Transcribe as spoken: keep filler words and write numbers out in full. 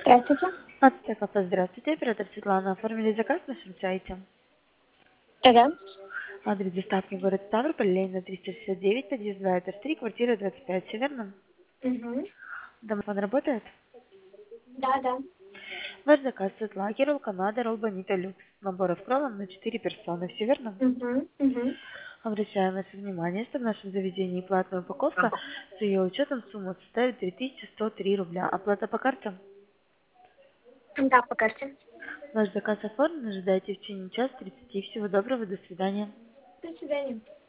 Здравствуйте. Ацтек кафе, здравствуйте, оператор Светлана. Оформили заказ на нашем сайте. Да-да. Адрес доставки город Ставрополь, Ленина триста шестьдесят девять, подъезд два, этаж три, квартира двадцать пять, все верно? Угу. Домофон работает? Да-да. Ваш заказ Светлаки, ролл Канада, ролл Бонита Люкс. Наборов кролом на четыре персоны, все верно? Угу. Угу. Обращаем ваше внимание, что в нашем заведении платная упаковка с ее учетом сумма составит три тысячи сто три рубля. Оплата по карте? Да, по карте. Ваш заказ оформлен, ожидайте в течение часа тридцати. Всего доброго, до свидания. До свидания.